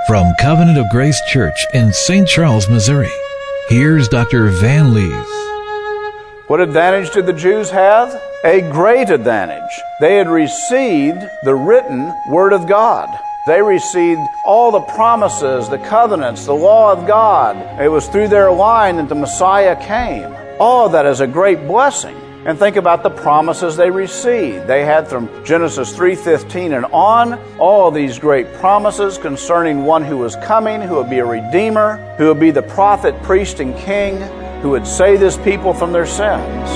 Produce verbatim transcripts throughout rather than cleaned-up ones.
From Covenant of Grace Church in Saint Charles, Missouri, here's Doctor Van Lees. What advantage did the Jews have? A great advantage. They had received the written Word of God. They received all the promises, the covenants, the law of God. It was through their line that the Messiah came. All of that is a great blessing. And think about the promises they received. They had from Genesis three fifteen and on, all these great promises concerning one who was coming, who would be a redeemer, who would be the prophet, priest, and king, who would save his people from their sins.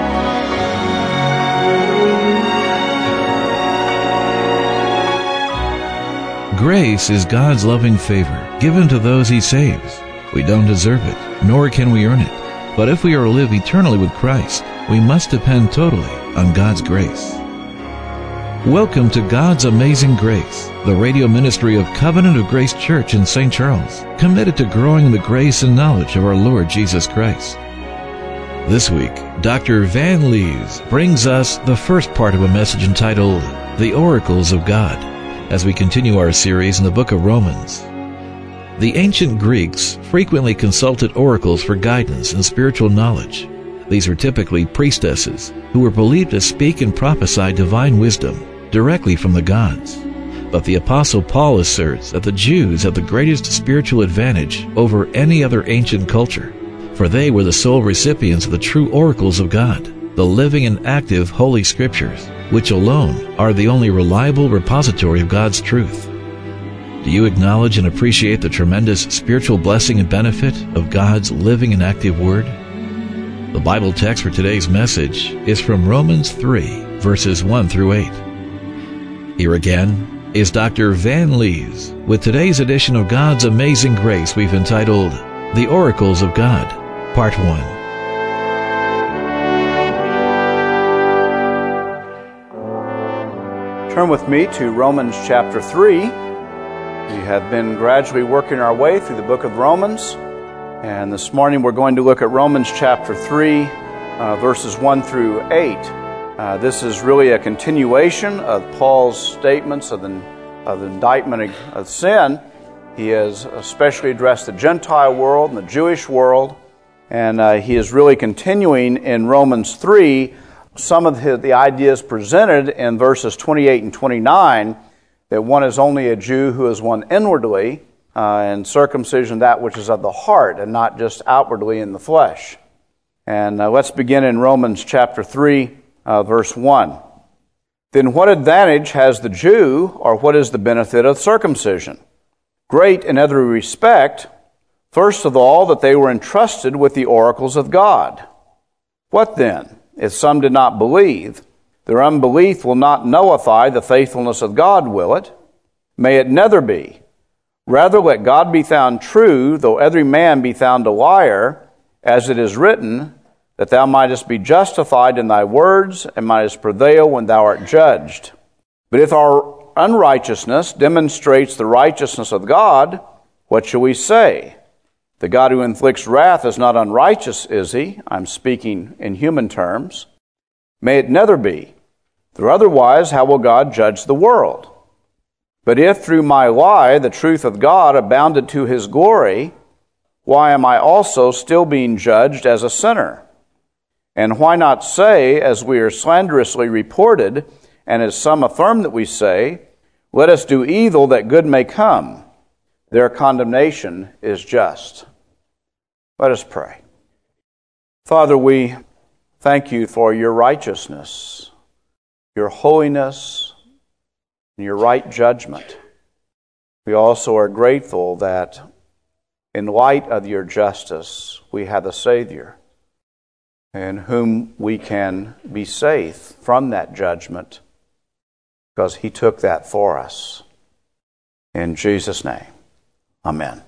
Grace is God's loving favor given to those He saves. We don't deserve it, nor can we earn it. But if we are to live eternally with Christ, we must depend totally on God's grace. Welcome to God's Amazing Grace, the radio ministry of Covenant of Grace Church in Saint Charles, committed to growing in the grace and knowledge of our Lord Jesus Christ. This week, Doctor Van Lees brings us the first part of a message entitled, The Oracles of God, as we continue our series in the book of Romans. The ancient Greeks frequently consulted oracles for guidance and spiritual knowledge. These were typically priestesses who were believed to speak and prophesy divine wisdom directly from the gods. But the Apostle Paul asserts that the Jews have the greatest spiritual advantage over any other ancient culture, for they were the sole recipients of the true oracles of God, the living and active Holy Scriptures, which alone are the only reliable repository of God's truth. Do you acknowledge and appreciate the tremendous spiritual blessing and benefit of God's living and active Word? The Bible text for today's message is from Romans three, verses one through eight. Here again is Doctor Van Lees with today's edition of God's Amazing Grace we've entitled, The Oracles of God, Part one. Turn with me to Romans chapter three. We have been gradually working our way through the book of Romans, and this morning we're going to look at Romans chapter three, uh, verses one through eight. Uh, this is really a continuation of Paul's statements of the, of the indictment of, of sin. He has especially addressed the Gentile world and the Jewish world, and uh, he is really continuing in Romans three some of the, the ideas presented in verses twenty-eight and twenty-nine, that one is only a Jew who is one inwardly, uh, and circumcision that which is of the heart, and not just outwardly in the flesh. And uh, let's begin in Romans chapter three, uh, verse one. Then what advantage has the Jew, or what is the benefit of circumcision? Great in every respect. First of all, that they were entrusted with the oracles of God. What then, if some did not believe? Their unbelief will not nullify the faithfulness of God, will it? May it never be. Rather let God be found true, though every man be found a liar, as it is written, that thou mightest be justified in thy words, and mightest prevail when thou art judged. But if our unrighteousness demonstrates the righteousness of God, what shall we say? The God who inflicts wrath is not unrighteous, is he? I'm speaking in human terms. May it never be. For otherwise, how will God judge the world? But if through my lie the truth of God abounded to his glory, why am I also still being judged as a sinner? And why not say, as we are slanderously reported, and as some affirm that we say, let us do evil that good may come? Their condemnation is just. Let us pray. Father, we thank you for your righteousness, your holiness, and your right judgment. We also are grateful that in light of your justice, we have a Savior in whom we can be safe from that judgment because he took that for us. In Jesus' name, amen.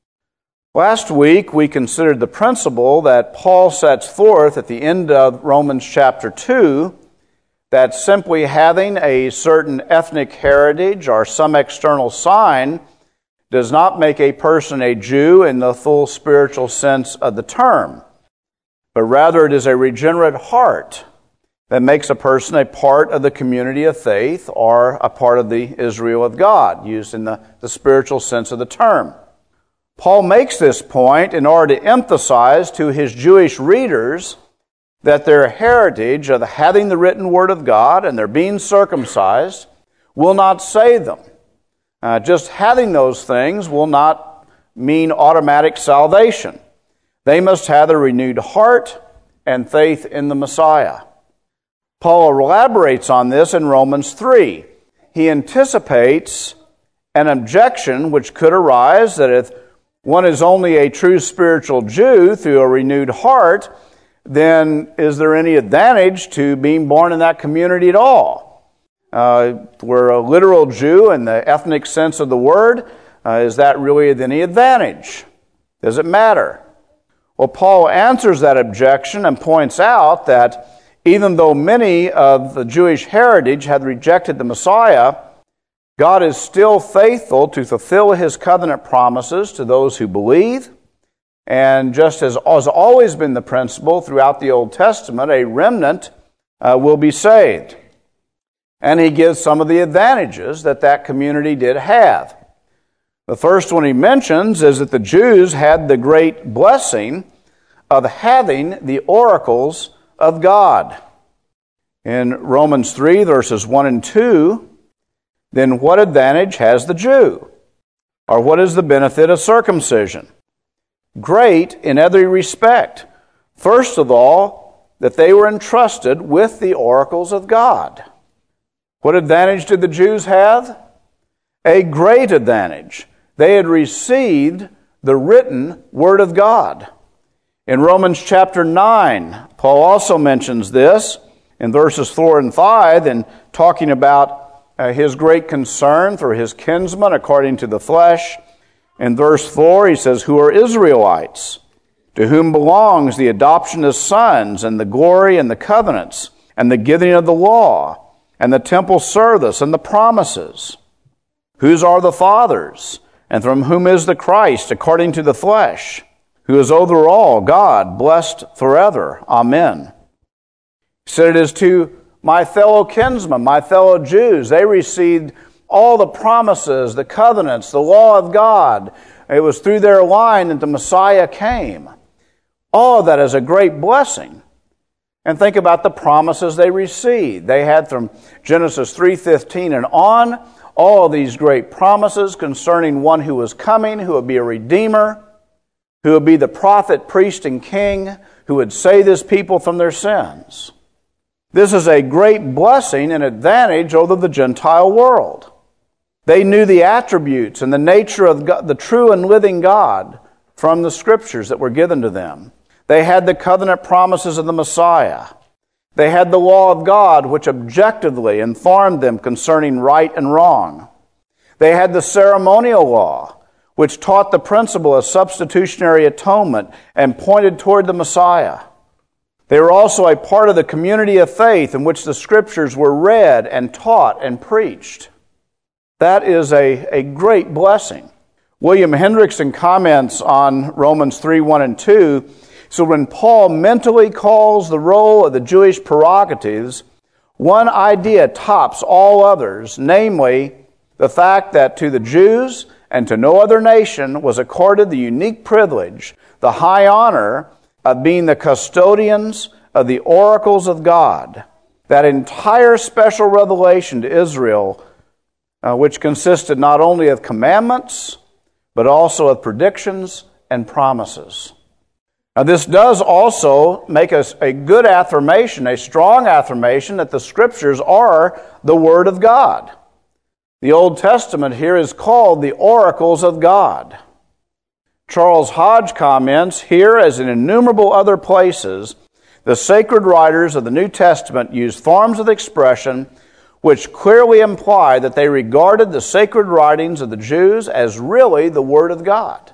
Last week, we considered the principle that Paul sets forth at the end of Romans chapter two, that simply having a certain ethnic heritage or some external sign does not make a person a Jew in the full spiritual sense of the term, but rather it is a regenerate heart that makes a person a part of the community of faith or a part of the Israel of God, used in the, the spiritual sense of the term. Paul makes this point in order to emphasize to his Jewish readers that their heritage of having the written Word of God and their being circumcised will not save them. Uh, just having those things will not mean automatic salvation. They must have a renewed heart and faith in the Messiah. Paul elaborates on this in Romans three. He anticipates an objection which could arise that if one is only a true spiritual Jew through a renewed heart, then is there any advantage to being born in that community at all? Uh, we're a literal Jew in the ethnic sense of the word. Uh, is that really of any advantage? Does it matter? Well, Paul answers that objection and points out that even though many of the Jewish heritage had rejected the Messiah, God is still faithful to fulfill His covenant promises to those who believe. And just as has always been the principle throughout the Old Testament, a remnant uh, will be saved. And he gives some of the advantages that that community did have. The first one he mentions is that the Jews had the great blessing of having the oracles of God. In Romans three, verses one and two, then what advantage has the Jew? Or what is the benefit of circumcision? Great in every respect. First of all, that they were entrusted with the oracles of God. What advantage did the Jews have? A great advantage. They had received the written Word of God. In Romans chapter nine, Paul also mentions this in verses four and five, in talking about uh, his great concern for his kinsmen according to the flesh. In verse four, he says, "Who are Israelites, to whom belongs the adoption as sons, and the glory and the covenants, and the giving of the law, and the temple service, and the promises. Whose are the fathers, and from whom is the Christ, according to the flesh, who is over all, God, blessed forever. Amen." He said, "It is to my fellow kinsmen, my fellow Jews. They received all the promises, the covenants, the law of God. It was through their line that the Messiah came. All of that is a great blessing." And think about the promises they received. They had from Genesis three fifteen and on, all of these great promises concerning one who was coming, who would be a redeemer, who would be the prophet, priest, and king, who would save his people from their sins. This is a great blessing and advantage over the Gentile world. They knew the attributes and the nature of God, the true and living God, from the scriptures that were given to them. They had the covenant promises of the Messiah. They had the law of God, which objectively informed them concerning right and wrong. They had the ceremonial law, which taught the principle of substitutionary atonement and pointed toward the Messiah. They were also a part of the community of faith in which the scriptures were read and taught and preached. That is a, a great blessing. William Hendrickson comments on Romans three, one and two. So when Paul mentally calls the role of the Jewish prerogatives, one idea tops all others, namely the fact that to the Jews and to no other nation was accorded the unique privilege, the high honor of being the custodians of the oracles of God. That entire special revelation to Israel, uh, which consisted not only of commandments, but also of predictions and promises. Now, this does also make us a good affirmation, a strong affirmation that the Scriptures are the Word of God. The Old Testament here is called the oracles of God. Charles Hodge comments, "Here, as in innumerable other places, the sacred writers of the New Testament used forms of expression which clearly imply that they regarded the sacred writings of the Jews as really the Word of God."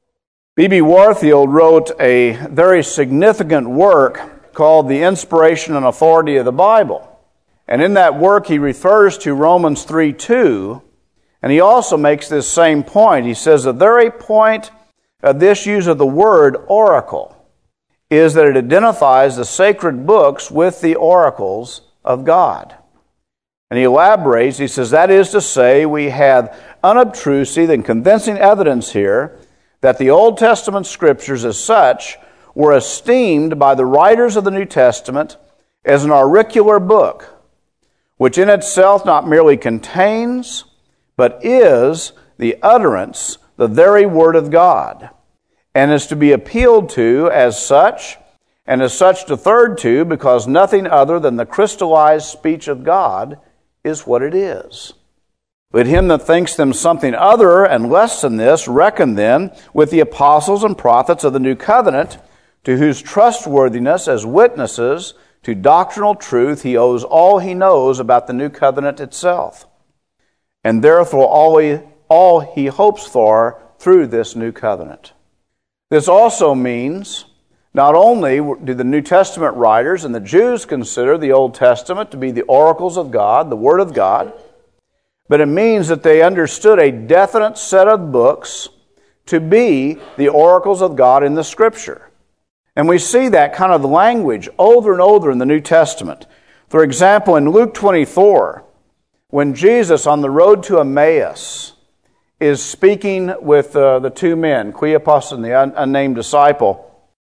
B B Warfield wrote a very significant work called The Inspiration and Authority of the Bible. And in that work he refers to Romans three two, and he also makes this same point. He says, "The very point of this use of the word oracle is that it identifies the sacred books with the oracles of God. And he elaborates, he says, that is to say, we have unobtrusive and convincing evidence here that the Old Testament Scriptures as such were esteemed by the writers of the New Testament as an auricular book, which in itself not merely contains, but is the utterance, the very Word of God, and is to be appealed to as such, and as such deferred to, because nothing other than the crystallized speech of God is what it is. But him that thinks them something other and less than this, reckon then with the apostles and prophets of the new covenant, to whose trustworthiness as witnesses to doctrinal truth he owes all he knows about the new covenant itself, and therefore all he, all he hopes for through this new covenant. This also means not only do the New Testament writers and the Jews consider the Old Testament to be the oracles of God, the Word of God, but it means that they understood a definite set of books to be the oracles of God in the Scripture. And we see that kind of language over and over in the New Testament. For example, in Luke twenty-four, when Jesus on the road to Emmaus is speaking with uh, the two men, Cleopas and the un- unnamed disciple,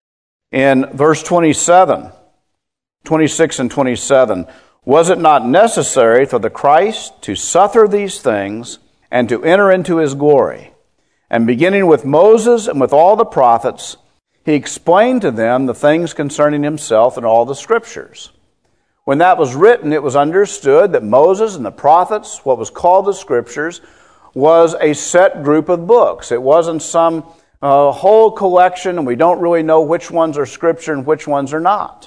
in verse twenty-seven, twenty-six and twenty-seven, was it not necessary for the Christ to suffer these things and to enter into his glory? And beginning with Moses and with all the prophets, he explained to them the things concerning himself in all the Scriptures. When that was written, it was understood that Moses and the prophets, what was called the Scriptures, was a set group of books. It wasn't some uh, whole collection, and we don't really know which ones are Scripture and which ones are not.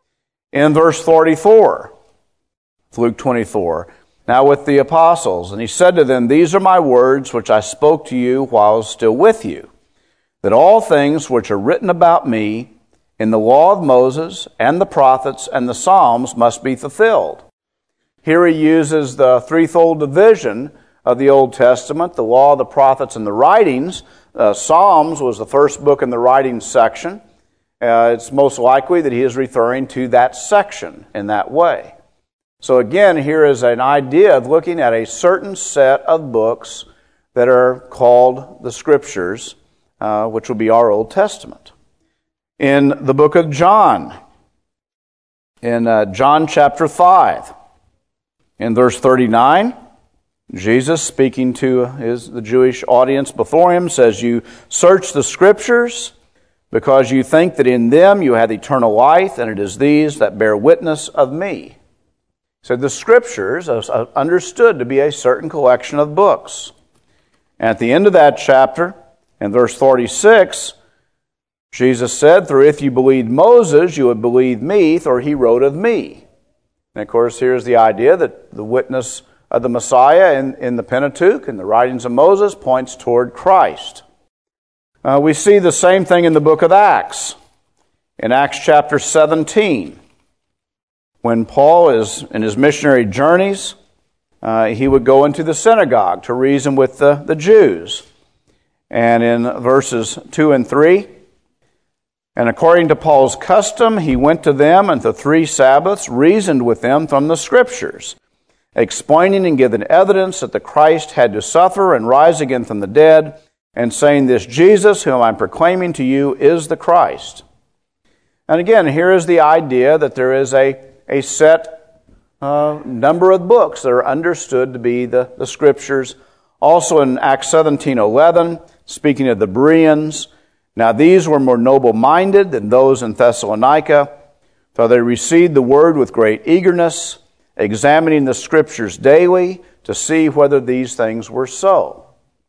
In verse forty-four, Luke twenty-four, now with the apostles, and he said to them, these are my words which I spoke to you while I was still with you, that all things which are written about me in the law of Moses and the prophets and the Psalms must be fulfilled. Here he uses the threefold division of the Old Testament, the law, the prophets, and the writings. Uh, Psalms was the first book in the writings section. Uh, it's most likely that he is referring to that section in that way. So again, here is an idea of looking at a certain set of books that are called the Scriptures, uh, which will be our Old Testament. In the book of John, in uh, John chapter five, in verse thirty-nine, Jesus, speaking to his, the Jewish audience before him, says, you search the Scriptures because you think that in them you have eternal life, and it is these that bear witness of me. So the Scriptures are understood to be a certain collection of books. And at the end of that chapter, in verse forty-six, Jesus said, for if you believed Moses, you would believe me, for he wrote of me. And of course, here's the idea that the witness of the Messiah in, in the Pentateuch, in the writings of Moses, points toward Christ. Uh, we see the same thing in the book of Acts. In Acts chapter seventeen, when Paul is in his missionary journeys, uh, he would go into the synagogue to reason with the, the Jews. And in verses two and three, and according to Paul's custom, he went to them and the three Sabbaths reasoned with them from the Scriptures, explaining and giving evidence that the Christ had to suffer and rise again from the dead, and saying, this Jesus whom I'm proclaiming to you is the Christ. And again, here is the idea that there is a, a set uh, number of books that are understood to be the, the Scriptures. Also in Acts seventeen eleven, speaking of the Bereans, now these were more noble-minded than those in Thessalonica, for they received the word with great eagerness, examining the Scriptures daily to see whether these things were so.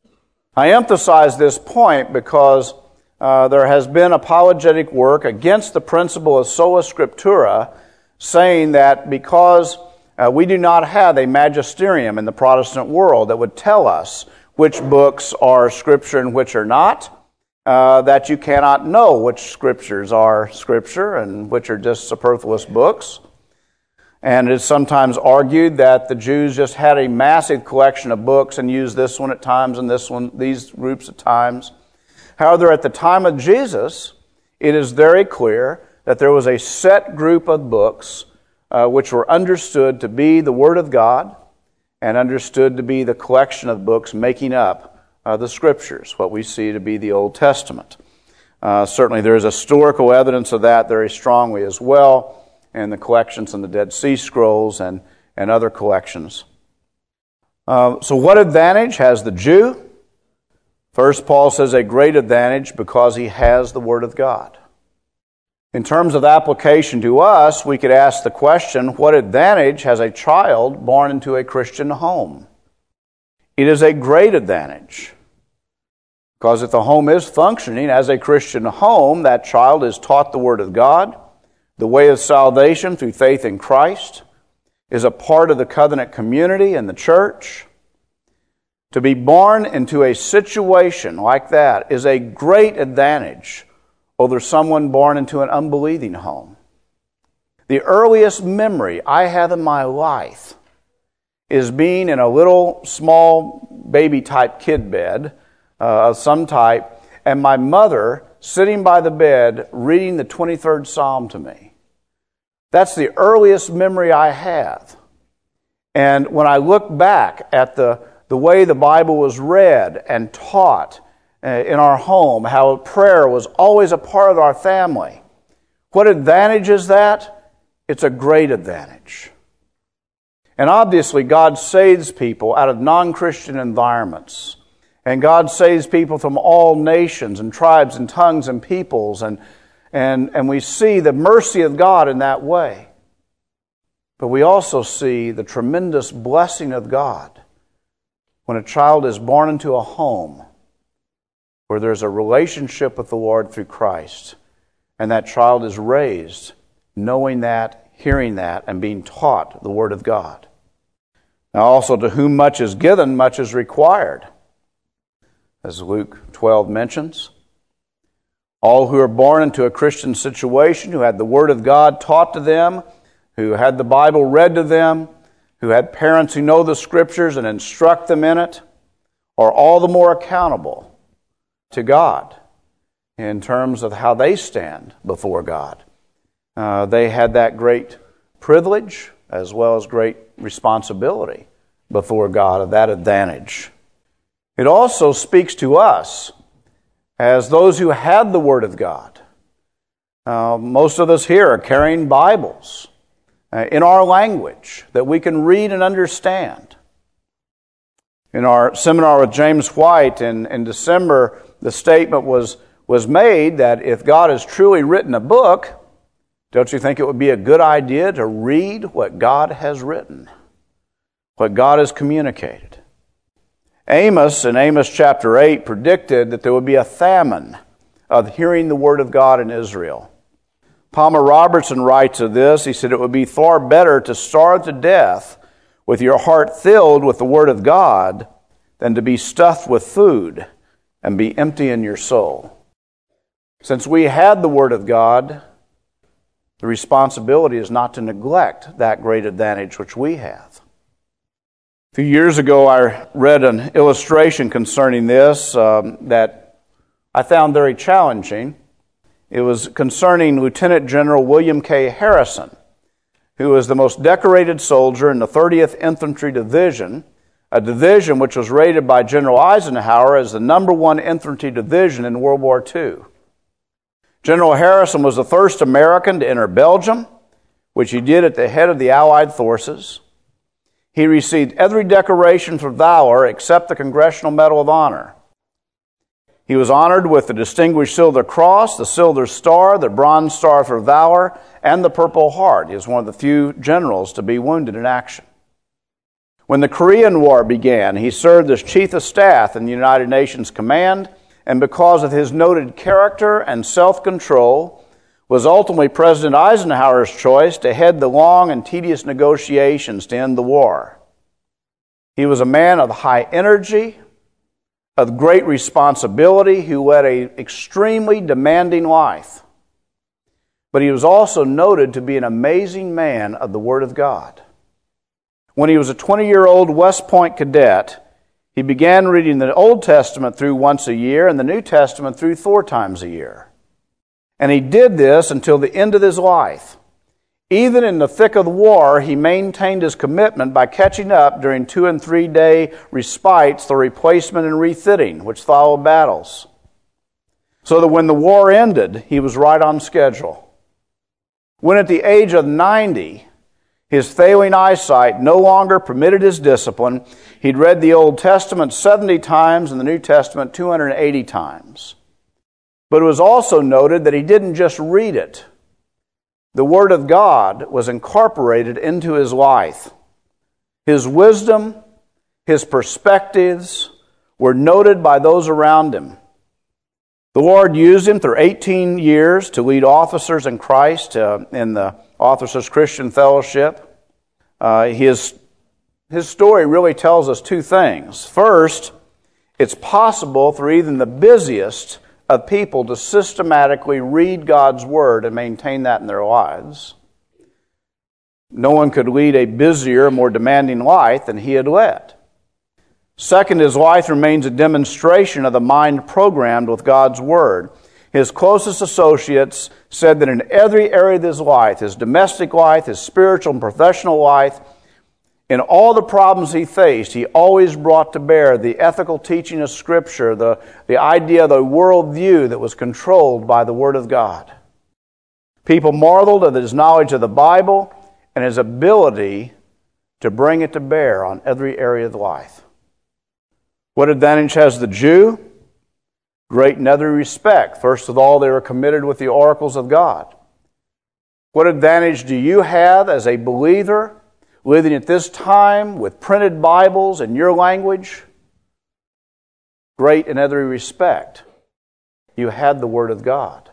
I emphasize this point because uh, there has been apologetic work against the principle of sola scriptura, saying that because uh, we do not have a magisterium in the Protestant world that would tell us which books are Scripture and which are not, uh, that you cannot know which Scriptures are Scripture and which are just superfluous books. And it is sometimes argued that the Jews just had a massive collection of books and used this one at times and this one, these groups at times. However, at the time of Jesus, it is very clear that there was a set group of books uh, which were understood to be the Word of God and understood to be the collection of books making up uh, the Scriptures, what we see to be the Old Testament. Uh, certainly there is historical evidence of that very strongly as well in the collections in the Dead Sea Scrolls and, and other collections. Uh, so what advantage has the Jew? First, Paul says a great advantage because he has the Word of God. In terms of application to us, we could ask the question, what advantage has a child born into a Christian home? It is a great advantage. Because if the home is functioning as a Christian home, that child is taught the Word of God, the way of salvation through faith in Christ, is a part of the covenant community and the church. To be born into a situation like that is a great advantage over someone born into an unbelieving home. The earliest memory I have in my life is being in a little small baby-type kid bed uh, of some type, and my mother sitting by the bed reading the twenty-third Psalm to me. That's the earliest memory I have. And when I look back at the, the way the Bible was read and taught in our home, how prayer was always a part of our family. What advantage is that? It's a great advantage. And obviously God saves people out of non-Christian environments. And God saves people from all nations and tribes and tongues and peoples. And, and, and we see the mercy of God in that way. But we also see the tremendous blessing of God when a child is born into a home where there's a relationship with the Lord through Christ, and that child is raised knowing that, hearing that, and being taught the Word of God. Now also, to whom much is given, much is required. As Luke twelve mentions, all who are born into a Christian situation, who had the Word of God taught to them, who had the Bible read to them, who had parents who know the Scriptures and instruct them in it, are all the more accountable to God in terms of how they stand before God. Uh, they had that great privilege as well as great responsibility before God of that advantage. It also speaks to us as those who had the Word of God. Uh, most of us here are carrying Bibles uh, in our language that we can read and understand. In our seminar with James White in, in December, the statement was, was made that if God has truly written a book, don't you think it would be a good idea to read what God has written, what God has communicated? Amos, in Amos chapter eight, predicted that there would be a famine of hearing the Word of God in Israel. Palmer Robertson writes of this, he said, it would be far better to starve to death with your heart filled with the Word of God than to be stuffed with food and be empty in your soul. Since we had the Word of God, the responsibility is not to neglect that great advantage which we have. A few years ago, I read an illustration concerning this um, that I found very challenging. It was concerning Lieutenant General William K. Harrison, who was the most decorated soldier in the thirtieth Infantry Division, a division which was rated by General Eisenhower as the number one infantry division in World War Two. General Harrison was the first American to enter Belgium, which he did at the head of the Allied forces. He received every decoration for valor except the Congressional Medal of Honor. He was honored with the Distinguished Silver Cross, the Silver Star, the Bronze Star for Valor, and the Purple Heart. He was one of the few generals to be wounded in action. When the Korean War began, he served as Chief of Staff in the United Nations Command, and because of his noted character and self-control, was ultimately President Eisenhower's choice to head the long and tedious negotiations to end the war. He was a man of high energy, of great responsibility, who led an extremely demanding life. But he was also noted to be an amazing man of the Word of God. When he was a twenty-year-old West Point cadet, he began reading the Old Testament through once a year and the New Testament through four times a year. And he did this until the end of his life. Even in the thick of the war, he maintained his commitment by catching up during two and three day respites, the replacement and refitting, which followed battles. So that when the war ended, he was right on schedule. When at the age of ninety, his failing eyesight no longer permitted his discipline, he'd read the Old Testament seventy times and the New Testament two hundred eighty times. But it was also noted that he didn't just read it. The Word of God was incorporated into his life. His wisdom, his perspectives were noted by those around him. The Lord used him through eighteen years to lead officers in Christ uh, in the Officers Christian Fellowship. Uh, his, his story really tells us two things. First, it's possible for even the busiest of people to systematically read God's Word and maintain that in their lives. No one could lead a busier, more demanding life than he had led. Second, his life remains a demonstration of the mind programmed with God's Word. His closest associates said that in every area of his life, his domestic life, his spiritual and professional life, in all the problems he faced, he always brought to bear the ethical teaching of Scripture, the, the idea of the worldview that was controlled by the Word of God. People marveled at his knowledge of the Bible and his ability to bring it to bear on every area of life. What advantage has the Jew? Great in every respect. First of all, they were committed with the oracles of God. What advantage do you have as a believer living at this time with printed Bibles in your language? Great in every respect. You had the Word of God.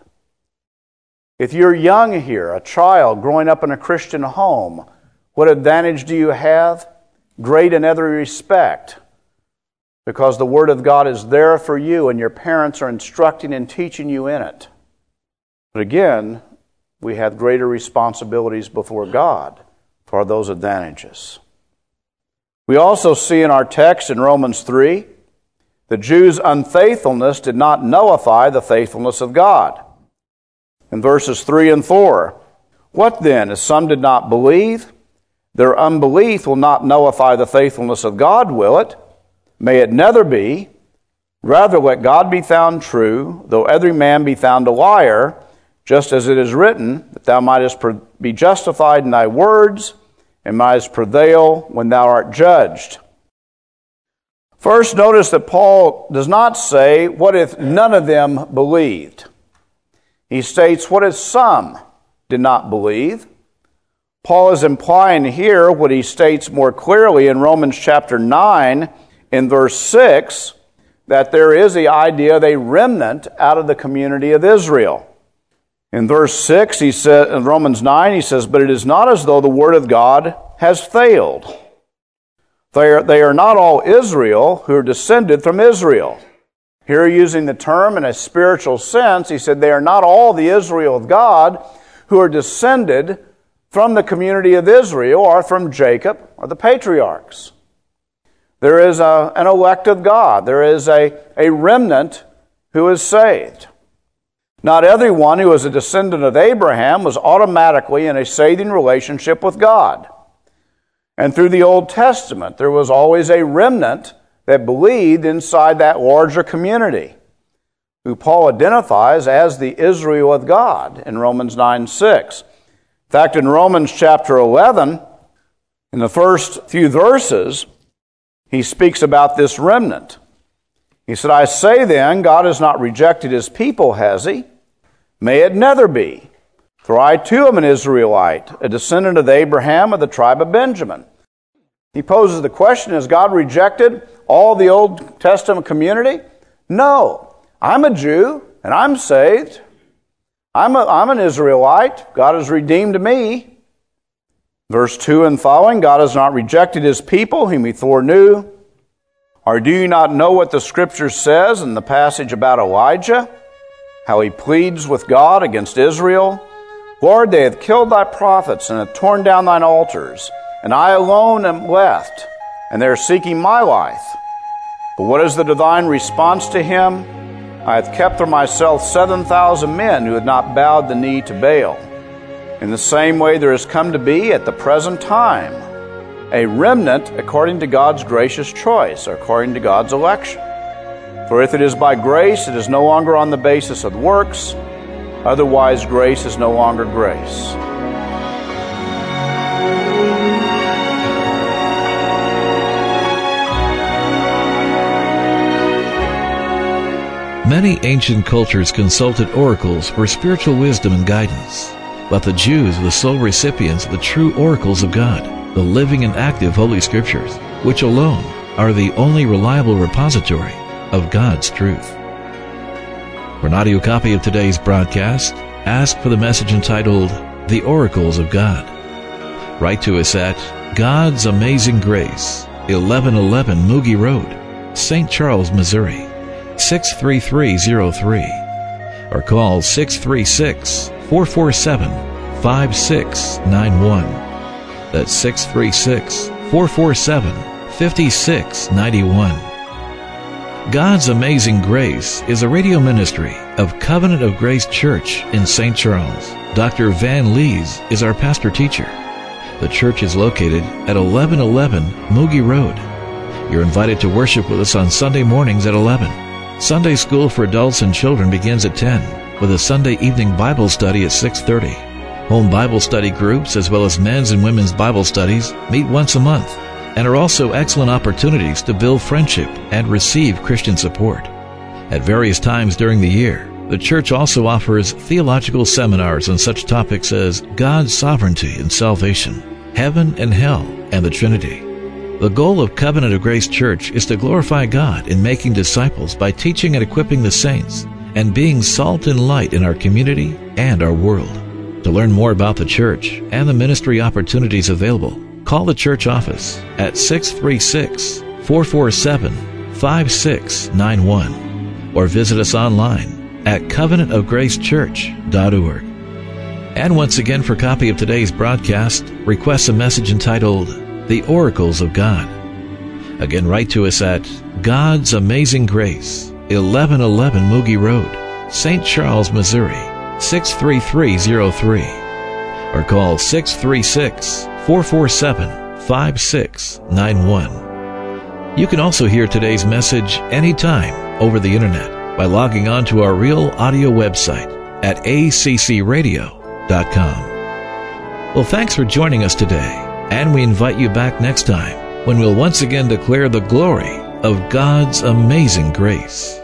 If you're young here, a child growing up in a Christian home, what advantage do you have? Great in every respect. Because the Word of God is there for you and your parents are instructing and teaching you in it. But again, we have greater responsibilities before God for those advantages. We also see in our text in Romans three, the Jews' unfaithfulness did not nullify the faithfulness of God. In verses three and four, what then, as some did not believe? Their unbelief will not nullify the faithfulness of God, will it? May it never be. Rather let God be found true, though every man be found a liar, just as it is written, that thou mightest be justified in thy words, and mightest prevail when thou art judged. First, notice that Paul does not say, what if none of them believed? He states, what if some did not believe? Paul is implying here what he states more clearly in Romans chapter nine, in verse six, that there is the idea of a remnant out of the community of Israel. In verse six, he says, in Romans nine, he says, but it is not as though the Word of God has failed. They are, they are not all Israel who are descended from Israel. Here, using the term in a spiritual sense, he said they are not all the Israel of God who are descended from the community of Israel or from Jacob or the patriarchs. There is a, an elect of God. There is a, a remnant who is saved. Not everyone who is a descendant of Abraham was automatically in a saving relationship with God. And through the Old Testament, there was always a remnant that believed inside that larger community, who Paul identifies as the Israel of God in Romans nine six. In fact, in Romans chapter eleven, in the first few verses, he speaks about this remnant. He said, I say then, God has not rejected his people, has he? May it never be. For I too am an Israelite, a descendant of Abraham of the tribe of Benjamin. He poses the question, has God rejected all the Old Testament community? No. I'm a Jew, and I'm saved. I'm, a, I'm an Israelite. God has redeemed me. Verse two and following, God has not rejected his people, whom he foreknew. Or do you not know what the Scripture says in the passage about Elijah? How he pleads with God against Israel? Lord, they have killed thy prophets and have torn down thine altars, and I alone am left, and they are seeking my life. But what is the divine response to him? I hath kept for myself seven thousand men who had not bowed the knee to Baal. In the same way there has come to be at the present time a remnant according to God's gracious choice, or according to God's election. For if it is by grace, it is no longer on the basis of works, otherwise grace is no longer grace. Many ancient cultures consulted oracles for spiritual wisdom and guidance, but the Jews were the sole recipients of the true oracles of God, the living and active Holy Scriptures, which alone are the only reliable repository of God's truth. For an audio copy of today's broadcast, ask for the message entitled, The Oracles of God. Write to us at God's Amazing Grace, eleven eleven Moogie Road, Saint Charles, Missouri, six three three zero three, or call six three six, four four seven, five six nine one. That's six three six, four four seven, five six nine one. God's Amazing Grace is a radio ministry of Covenant of Grace Church in Saint Charles. Doctor Van Lees is our pastor-teacher. The church is located at eleven eleven Moogie Road. You're invited to worship with us on Sunday mornings at eleven. Sunday school for adults and children begins at ten, with a Sunday evening Bible study at six thirty. Home Bible study groups, as well as men's and women's Bible studies, meet once a month and are also excellent opportunities to build friendship and receive Christian support. At various times during the year, the church also offers theological seminars on such topics as God's sovereignty and salvation, heaven and hell, and the Trinity. The goal of Covenant of Grace Church is to glorify God in making disciples by teaching and equipping the saints and being salt and light in our community and our world. To learn more about the church and the ministry opportunities available, call the church office at six three six, four four seven, five six nine one or visit us online at covenant of grace church dot org. And once again, for a copy of today's broadcast, request a message entitled, The Oracles of God. Again, write to us at God's Amazing Grace, eleven eleven Moogie Road, Saint Charles, Missouri, six three three zero three, or call six three six, four four seven, five six nine one. You can also hear today's message anytime over the internet by logging on to our Real Audio website at a c c radio dot com. Well, thanks for joining us today. And we invite you back next time when we'll once again declare the glory of God's amazing grace.